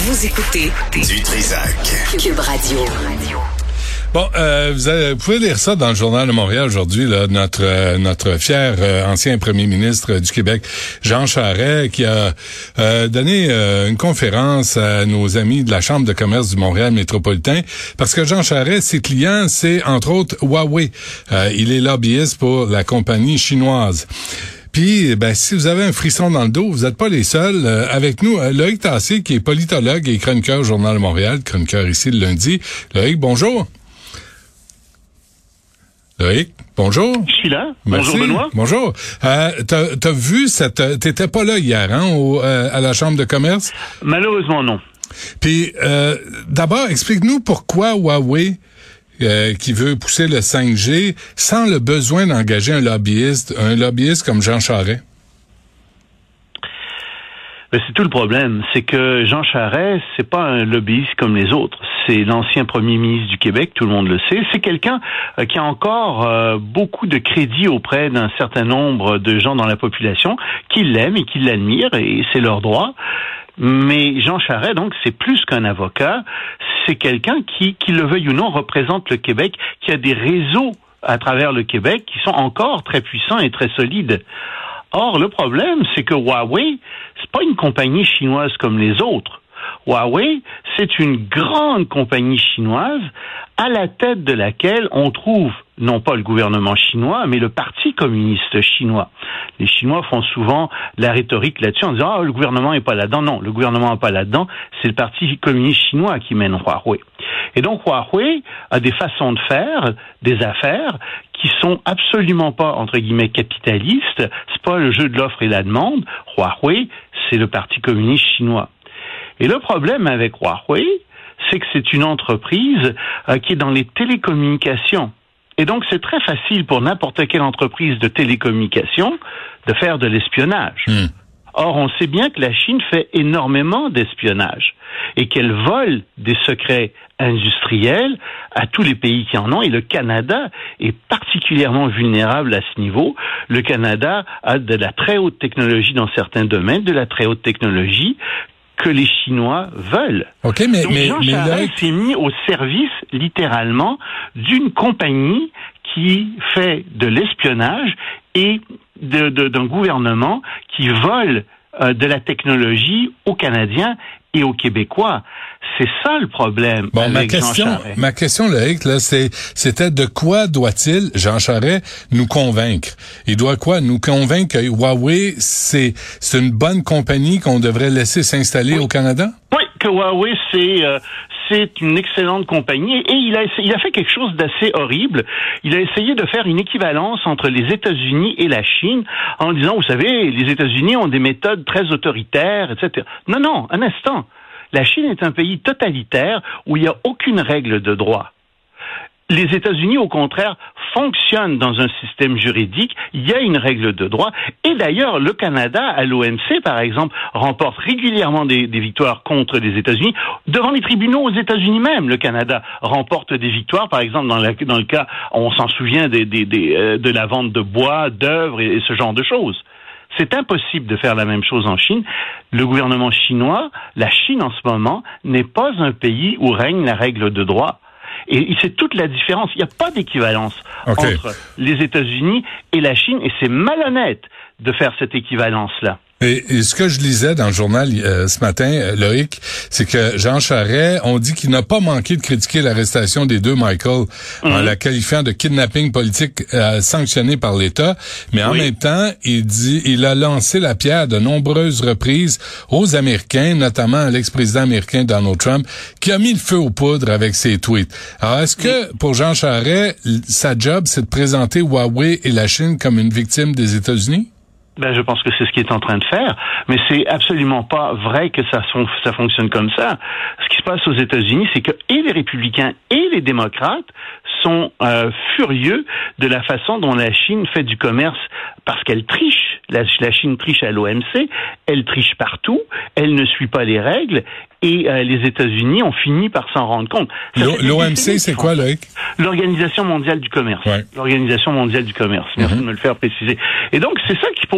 Vous écoutez du Trizac. Cube Radio. Bon, vous pouvez lire ça dans le Journal de Montréal aujourd'hui, là, notre fier ancien premier ministre du Québec, Jean Charest, qui a donné une conférence à nos amis de la Chambre de commerce du Montréal métropolitain, parce que Jean Charest, ses clients, c'est entre autres Huawei. Il est lobbyiste pour la compagnie chinoise. Puis, si vous avez un frisson dans le dos, vous n'êtes pas les seuls. Avec nous, Loïc Tassé, qui est politologue et chroniqueur au Journal de Montréal, chroniqueur ici le lundi. Loïc, bonjour. Loïc, bonjour. Je suis là. Merci. Bonjour Benoît. Bonjour. T'as vu t'étais pas là hier, hein, à la Chambre de commerce? Malheureusement, non. Puis, d'abord, explique-nous pourquoi Huawei, qui veut pousser le 5G sans le besoin d'engager un lobbyiste comme Jean Charest. C'est tout le problème, c'est que Jean Charest, c'est pas un lobbyiste comme les autres. C'est l'ancien premier ministre du Québec, tout le monde le sait. C'est quelqu'un qui a encore beaucoup de crédit auprès d'un certain nombre de gens dans la population qui l'aiment et qui l'admirent, et c'est leur droit. Mais Jean Charest, donc, c'est plus qu'un avocat. C'est quelqu'un qui le veuille ou non, représente le Québec, qui a des réseaux à travers le Québec qui sont encore très puissants et très solides. Or, le problème, c'est que Huawei, c'est pas une compagnie chinoise comme les autres. Huawei, c'est une grande compagnie chinoise à la tête de laquelle on trouve non pas le gouvernement chinois, mais le Parti communiste chinois. Les Chinois font souvent la rhétorique là-dessus en disant « Ah, le gouvernement n'est pas là-dedans ». Non, le gouvernement n'est pas là-dedans, c'est le Parti communiste chinois qui mène Huawei. Et donc Huawei a des façons de faire, des affaires, qui sont absolument pas, entre guillemets, capitalistes. C'est pas le jeu de l'offre et la demande. Huawei, c'est le Parti communiste chinois. Et le problème avec Huawei, c'est que c'est une entreprise qui est dans les télécommunications. Et donc, c'est très facile pour n'importe quelle entreprise de télécommunications de faire de l'espionnage. Or, on sait bien que la Chine fait énormément d'espionnage et qu'elle vole des secrets industriels à tous les pays qui en ont, et le Canada est particulièrement vulnérable à ce niveau. Le Canada a de la très haute technologie dans certains domaines, de la très haute technologie que les Chinois veulent. OK, Donc Jean Charest s'est mis au service, littéralement, d'une compagnie qui fait de l'espionnage et d'un gouvernement qui vole de la technologie aux Canadiens et aux Québécois. C'est ça le problème. Bon, avec ma question, Loïc, là, c'était de quoi doit-il, Jean Charest, nous convaincre? Il doit quoi? Nous convaincre que Huawei, c'est une bonne compagnie qu'on devrait laisser s'installer au Canada? Oui, que Huawei, c'est une excellente compagnie, et il a fait quelque chose d'assez horrible. Il a essayé de faire une équivalence entre les États-Unis et la Chine en disant, vous savez, les États-Unis ont des méthodes très autoritaires, etc. Non, un instant. La Chine est un pays totalitaire où il n'y a aucune règle de droit. Les États-Unis, au contraire, fonctionnent dans un système juridique. Il y a une règle de droit. Et d'ailleurs, le Canada, à l'OMC, par exemple, remporte régulièrement des victoires contre les États-Unis. Devant les tribunaux aux États-Unis même, le Canada remporte des victoires. Par exemple, dans le cas, on s'en souvient de la vente de bois, d'œuvres et ce genre de choses. C'est impossible de faire la même chose en Chine. Le gouvernement chinois, la Chine en ce moment, n'est pas un pays où règne la règle de droit. Et c'est toute la différence. Il n'y a pas d'équivalence entre les États-Unis et la Chine, et c'est malhonnête de faire cette équivalence-là. Et ce que je lisais dans le journal ce matin, Loïc, c'est que Jean Charest, on dit qu'il n'a pas manqué de critiquer l'arrestation des deux Michael en la qualifiant de kidnapping politique sanctionné par l'État, mais en même temps, il a lancé la pierre de nombreuses reprises aux Américains, notamment à l'ex-président américain Donald Trump, qui a mis le feu aux poudres avec ses tweets. Alors, est-ce que pour Jean Charest, sa job, c'est de présenter Huawei et la Chine comme une victime des États-Unis? Je pense que c'est ce qu'il est en train de faire, mais c'est absolument pas vrai que ça fonctionne comme ça. Ce qui se passe aux États-Unis, c'est que et les républicains et les démocrates sont furieux de la façon dont la Chine fait du commerce, parce qu'elle triche. La Chine triche à l'OMC, elle triche partout, elle ne suit pas les règles, et les États-Unis ont fini par s'en rendre compte. L'OMC, c'est quoi, Loïc? L'Organisation mondiale du commerce. Ouais. L'Organisation mondiale du commerce. Merci de me le faire préciser. Et donc, c'est ça qui pose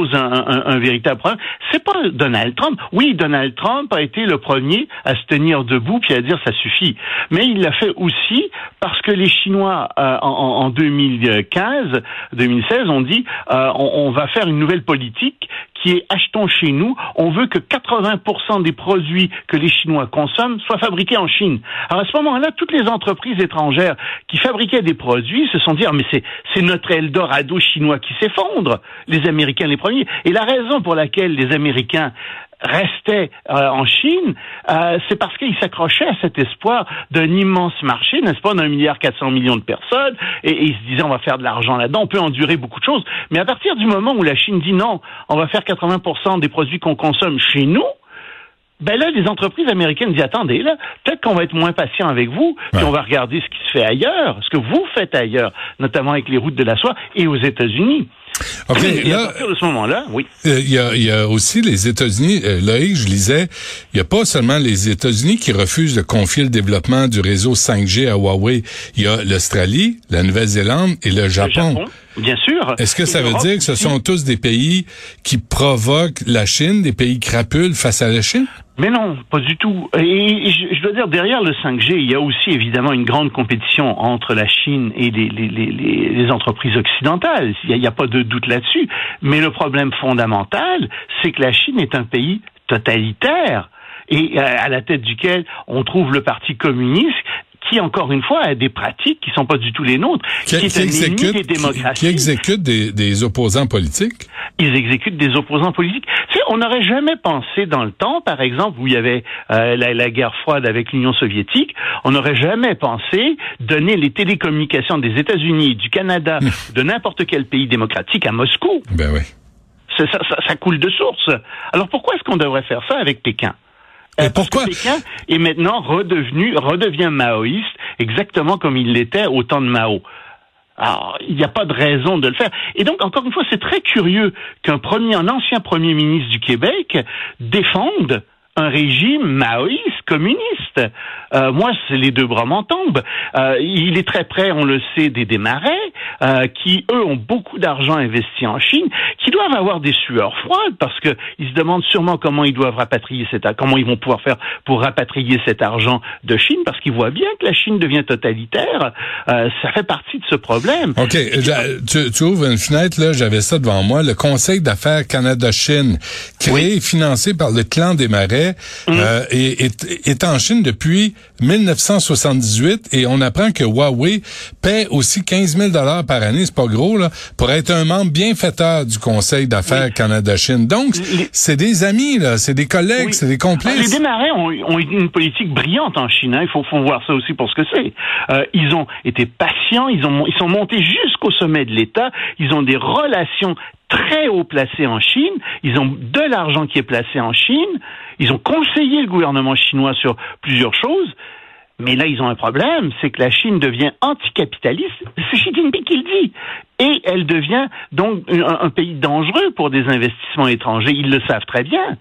pose un véritable problème. C'est pas Donald Trump. Oui, Donald Trump a été le premier à se tenir debout puis à dire ça suffit. Mais il l'a fait aussi parce que les Chinois, en 2015, 2016, ont dit on va faire une nouvelle politique qui est achetons chez nous. On veut que 80% des produits que les Chinois consomment soient fabriqués en Chine. Alors à ce moment-là, toutes les entreprises étrangères qui fabriquaient des produits se sont dit mais c'est notre Eldorado chinois qui s'effondre. Les Américains les premiers. Et la raison pour laquelle les Américains restaient en Chine, c'est parce qu'ils s'accrochaient à cet espoir d'un immense marché, n'est-ce pas, d'1,4 milliard de personnes, et ils se disaient on va faire de l'argent là-dedans, on peut endurer beaucoup de choses. Mais à partir du moment où la Chine dit non, on va faire 80% des produits qu'on consomme chez nous, ben là, les entreprises américaines disent attendez, là, peut-être qu'on va être moins patient avec vous, puis on va regarder ce qui se fait ailleurs, ce que vous faites ailleurs, notamment avec les routes de la soie et aux États-Unis. OK, et à partir de ce moment-là, oui. Il y a aussi les États-Unis. Loïc, je lisais, il n'y a pas seulement les États-Unis qui refusent de confier le développement du réseau 5G à Huawei. Il y a l'Australie, la Nouvelle-Zélande et le Japon. Bien sûr. Est-ce que ça veut dire que ce sont tous des pays qui provoquent la Chine, des pays crapules face à la Chine? Mais non, pas du tout. Et je dois dire, derrière le 5G, il y a aussi évidemment une grande compétition entre la Chine et les entreprises occidentales. Il n'y a pas de doute là-dessus. Mais le problème fondamental, c'est que la Chine est un pays totalitaire et à la tête duquel on trouve le Parti communiste qui, encore une fois, a des pratiques qui sont pas du tout les nôtres, qui est un ennemi des démocraties. Qui exécute des opposants politiques? Ils exécutent des opposants politiques. Tu sais, on n'aurait jamais pensé dans le temps, par exemple, où il y avait la guerre froide avec l'Union soviétique, on n'aurait jamais pensé donner les télécommunications des États-Unis, du Canada, de n'importe quel pays démocratique à Moscou. Ben oui. Ça coule de source. Alors pourquoi est-ce qu'on devrait faire ça avec Pékin? Et pourquoi? Parce que Pékin est maintenant redevient maoïste, exactement comme il l'était au temps de Mao. Alors, il n'y a pas de raison de le faire. Et donc, encore une fois, c'est très curieux qu'un ancien premier ministre du Québec défende un régime maoïste, communiste. Moi, c'est les deux bras m'en tombent. Il est très près, on le sait, des Desmarais, qui, eux, ont beaucoup d'argent investi en Chine, qui doivent avoir des sueurs froides, parce que ils se demandent sûrement comment ils doivent comment ils vont pouvoir faire pour rapatrier cet argent de Chine, parce qu'ils voient bien que la Chine devient totalitaire. Ça fait partie de ce problème. OK. Tu ouvres une fenêtre, là, j'avais ça devant moi. Le Conseil d'affaires Canada-Chine, créé et financé par le clan Desmarais, est en Chine depuis 1978 et on apprend que Huawei paie aussi 15 000 $ par année, c'est pas gros, là, pour être un membre bienfaiteur du Conseil d'affaires Canada-Chine. Donc, c'est des amis, là, c'est des collègues, c'est des complices. Les Desmarais ont une politique brillante en Chine, hein. Il faut voir ça aussi pour ce que c'est. Ils ont été patients, ils sont montés jusqu'au sommet de l'État, ils ont des relations très haut placés en Chine, ils ont de l'argent qui est placé en Chine, ils ont conseillé le gouvernement chinois sur plusieurs choses, mais là ils ont un problème, c'est que la Chine devient anticapitaliste, c'est Xi Jinping qui le dit, et elle devient donc un pays dangereux pour des investissements étrangers, ils le savent très bien.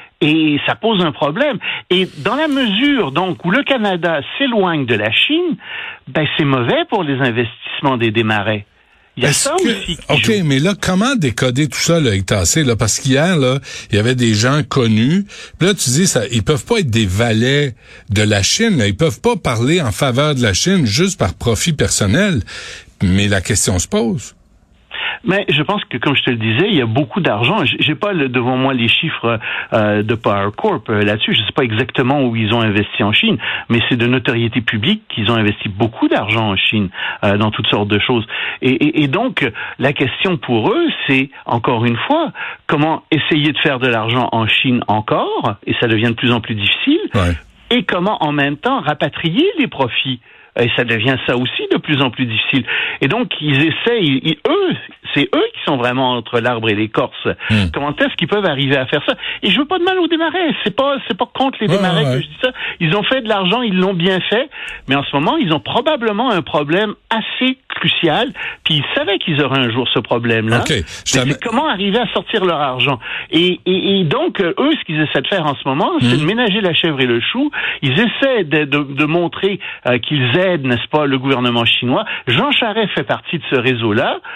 Et ça pose un problème. Et dans la mesure, donc, où le Canada s'éloigne de la Chine, ben, c'est mauvais pour les investissements des Desmarais. Il y a ça aussi qui joue. Mais là, comment décoder tout ça, là, avec Tassé, là? Parce qu'hier, là, il y avait des gens connus. Puis là, tu dis, ils peuvent pas être des valets de la Chine, là. Ils peuvent pas parler en faveur de la Chine juste par profit personnel. Mais la question se pose. Mais je pense que, comme je te le disais, il y a beaucoup d'argent. J'ai pas devant moi les chiffres de Power Corp là-dessus. Je sais pas exactement où ils ont investi en Chine, mais c'est de notoriété publique qu'ils ont investi beaucoup d'argent en Chine dans toutes sortes de choses. Et donc, la question pour eux, c'est, encore une fois, comment essayer de faire de l'argent en Chine encore, et ça devient de plus en plus difficile, et comment, en même temps, rapatrier les profits. Et ça devient ça aussi de plus en plus difficile. Et donc, ils essayent, c'est eux qui sont vraiment entre l'arbre et l'écorce. Comment est-ce qu'ils peuvent arriver à faire ça? Et je veux pas de mal aux Desmarais. C'est pas contre les Desmarais que je dis ça. Ils ont fait de l'argent, ils l'ont bien fait. Mais en ce moment, ils ont probablement un problème assez crucial. Puis ils savaient qu'ils auraient un jour ce problème-là. C'est comment arriver à sortir leur argent. Et donc, eux, ce qu'ils essaient de faire en ce moment, c'est de ménager la chèvre et le chou. Ils essaient de montrer qu'ils aident, n'est-ce pas, le gouvernement chinois. Jean Charest fait partie de ce réseau-là.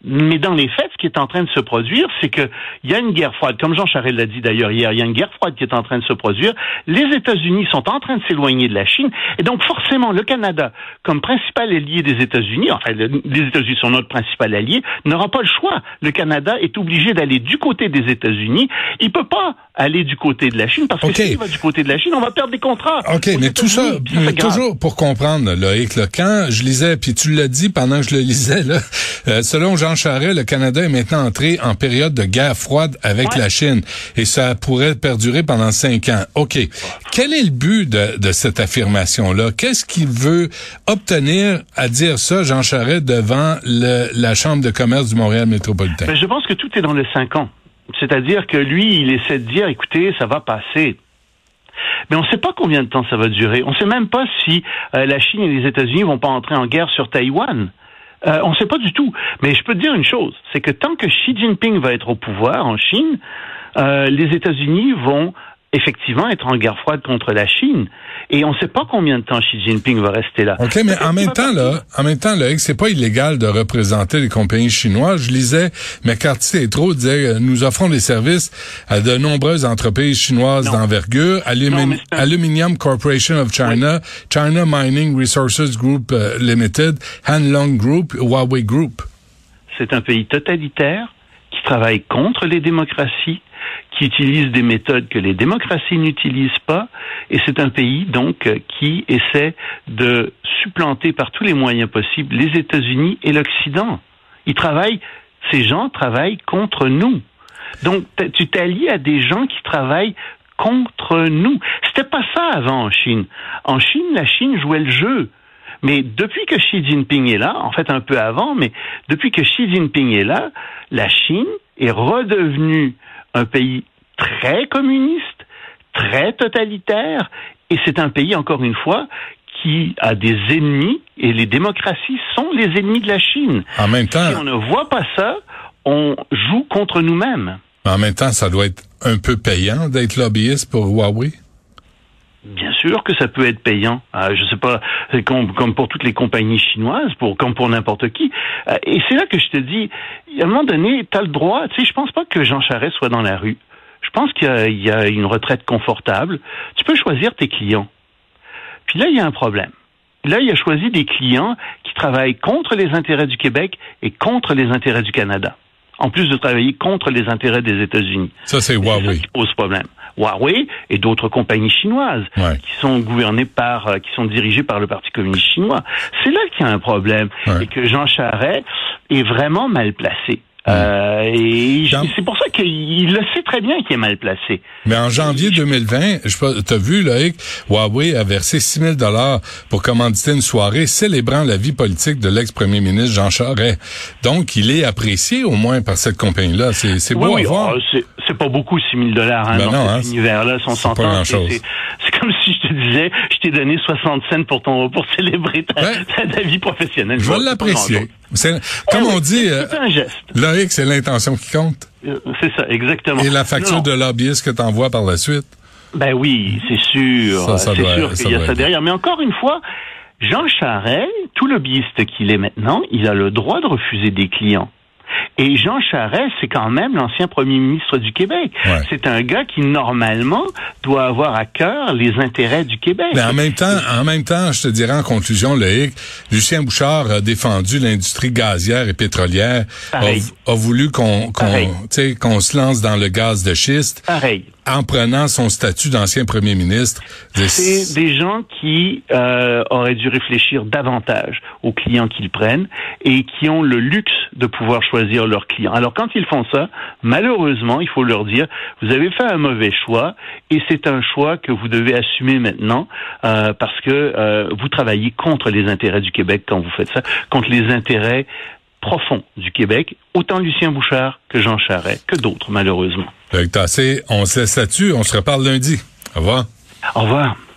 Mais dans les faits, ce qui est en train de se produire, c'est que il y a une guerre froide. Comme Jean Charest l'a dit d'ailleurs hier, il y a une guerre froide qui est en train de se produire. Les États-Unis sont en train de s'éloigner de la Chine. Et donc, forcément, le Canada, comme principal allié des États-Unis, enfin, les États-Unis sont notre principal allié, n'aura pas le choix. Le Canada est obligé d'aller du côté des États-Unis. Il peut pas aller du côté de la Chine, parce que s'il va du côté de la Chine, on va perdre des contrats. OK, mais tout ça, toujours pour comprendre, Loïc, là, quand je lisais, puis tu l'as dit pendant que je le lisais, là, selon Jean Charest, le Canada est maintenant entré en période de guerre froide avec la Chine, et ça pourrait perdurer pendant 5 ans. OK. Quel est le but de cette affirmation-là? Qu'est-ce qu'il veut obtenir à dire ça, Jean Charest, devant la Chambre de commerce du Montréal métropolitain? Ben, je pense que tout est dans les 5 ans. C'est-à-dire que lui, il essaie de dire, écoutez, ça va passer. Mais on ne sait pas combien de temps ça va durer. On ne sait même pas si la Chine et les États-Unis vont pas entrer en guerre sur Taïwan. On ne sait pas du tout. Mais je peux te dire une chose, c'est que tant que Xi Jinping va être au pouvoir en Chine, les États-Unis vont effectivement être en guerre froide contre la Chine. Et on ne sait pas combien de temps Xi Jinping va rester là. OK, mais en même temps, là, c'est pas illégal de représenter les compagnies chinoises. Je lisais, McCarthy Tétrault disait, nous offrons des services à de nombreuses entreprises chinoises d'envergure, Aluminium Corporation of China, China Mining Resources Group Limited, Hanlong Group, Huawei Group. C'est un pays totalitaire qui travaille contre les démocraties, qui utilise des méthodes que les démocraties n'utilisent pas, et c'est un pays donc qui essaie de supplanter par tous les moyens possibles les États-Unis et l'Occident. Ces gens travaillent contre nous. Donc tu t'allies à des gens qui travaillent contre nous. C'était pas ça avant en Chine. En Chine, la Chine jouait le jeu. Mais depuis que Xi Jinping est là, en fait un peu avant, mais depuis que Xi Jinping est là, la Chine est redevenue un pays très communiste, très totalitaire, et c'est un pays, encore une fois, qui a des ennemis, et les démocraties sont les ennemis de la Chine. En même temps, si on ne voit pas ça, on joue contre nous-mêmes. En même temps, ça doit être un peu payant d'être lobbyiste pour Huawei. Bien sûr que ça peut être payant. Je sais pas, comme pour toutes les compagnies chinoises, comme pour n'importe qui. Et c'est là que je te dis, à un moment donné, t'as le droit. Tu sais, je pense pas que Jean Charest soit dans la rue. Je pense qu'il y a une retraite confortable. Tu peux choisir tes clients. Puis là, il y a un problème. Là, il a choisi des clients qui travaillent contre les intérêts du Québec et contre les intérêts du Canada. En plus de travailler contre les intérêts des États-Unis. Ça, c'est Huawei. C'est ça qui pose problème. Huawei et d'autres compagnies chinoises qui sont gouvernées qui sont dirigées par le Parti communiste chinois. C'est là qu'il y a un problème et que Jean Charest est vraiment mal placé. Et c'est pour ça qu'il le sait très bien qu'il est mal placé. Mais en janvier 2020, t'as vu, Loïc, Huawei a versé 6 000 $ pour commanditer une soirée célébrant la vie politique de l'ex-premier ministre Jean Charest. Donc, il est apprécié au moins par cette compagnie-là. C'est beau à voir. C'est pas beaucoup, 6 000 $, dans cet univers-là, si on s'entend. C'est comme si je te disais, je t'ai donné 60 cents pour célébrer ta vie professionnelle. Je vais l'apprécier. Comme on dit, c'est un geste. Loïc, c'est l'intention qui compte. C'est ça, exactement. Et la facture de lobbyiste que t'envoies par la suite. Ben oui, c'est sûr. C'est sûr qu'il y a ça derrière. Mais encore une fois, Jean Charest, tout lobbyiste qu'il est maintenant, il a le droit de refuser des clients. Et Jean Charest, c'est quand même l'ancien premier ministre du Québec. C'est un gars qui, normalement, doit avoir à cœur les intérêts du Québec. Mais en même temps, je te dirais en conclusion, Loïc, Lucien Bouchard a défendu l'industrie gazière et pétrolière, a voulu qu'on se lance dans le gaz de schiste. Pareil. En prenant son statut d'ancien premier ministre. C'est des gens qui auraient dû réfléchir davantage aux clients qu'ils prennent et qui ont le luxe de pouvoir choisir leurs clients. Alors quand ils font ça, malheureusement, il faut leur dire, vous avez fait un mauvais choix et c'est un choix que vous devez assumer maintenant parce que vous travaillez contre les intérêts du Québec quand vous faites ça, contre les intérêts profonds du Québec, autant Lucien Bouchard que Jean Charest, que d'autres, malheureusement. On se laisse là-dessus, on se reparle lundi. Au revoir. Au revoir.